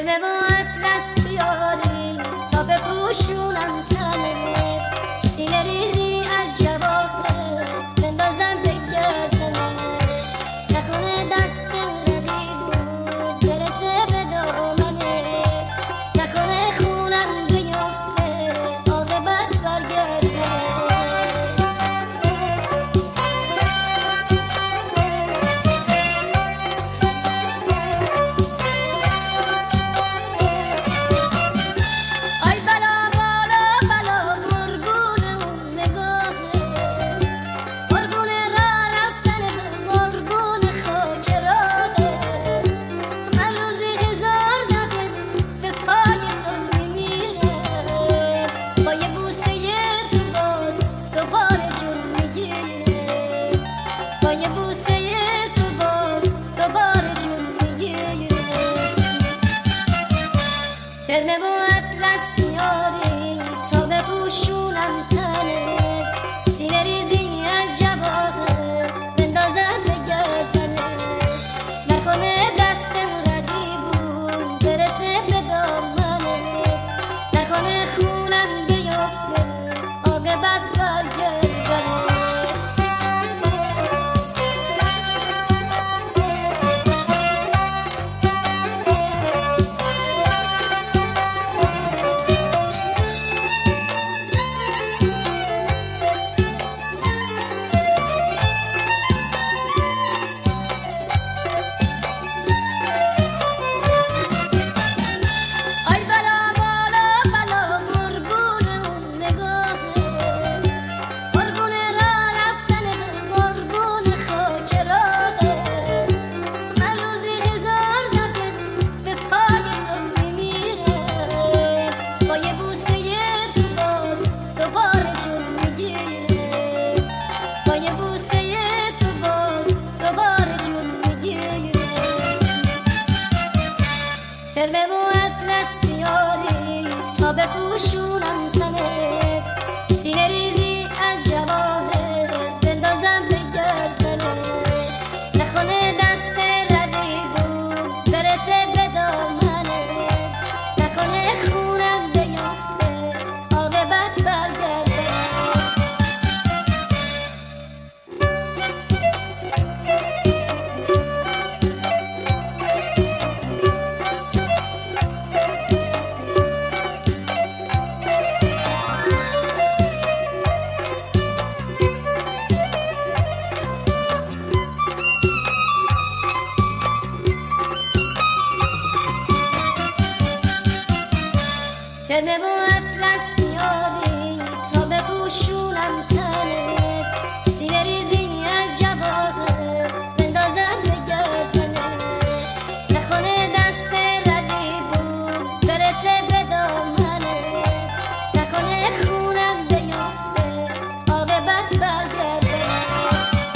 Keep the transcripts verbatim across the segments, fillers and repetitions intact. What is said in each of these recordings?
ترمه و اطلس بیاری تا بپوشونم تنت، سینه ریزی از جواهر بندازم به گردنت، نکنه دست ردی بود برسه به دامنت، نکنه خونم بیفته عاقبت برگردنت. ترمه و اطلس بیاری تا بپوشونم تنت، سینه ریزی از جواهر بندازم به گردنت، نکنه دستم ردیبون برسه به دامنت، نکنه خونم بیفته عاقبت برگردنت. ترمه و اطلس بیاری تا بپوشونم تنت، سینه ریزی از جواهر بندازم به گردنت، نکنه دست ردیبون برسه به دامنت، نکنه خونم بیفته عاقبت برگردنت. ترمه و اطلس بیاری تا بپوشونم تنت، سینه ریزی از جواهر بندازم به گردنت، نکنه دست ردیبون برسه به دامنت، نکنه خونم بیفته عاقبت برگردنت.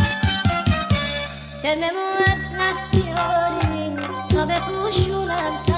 ترمه و اطلس بیاری تا بپوشونم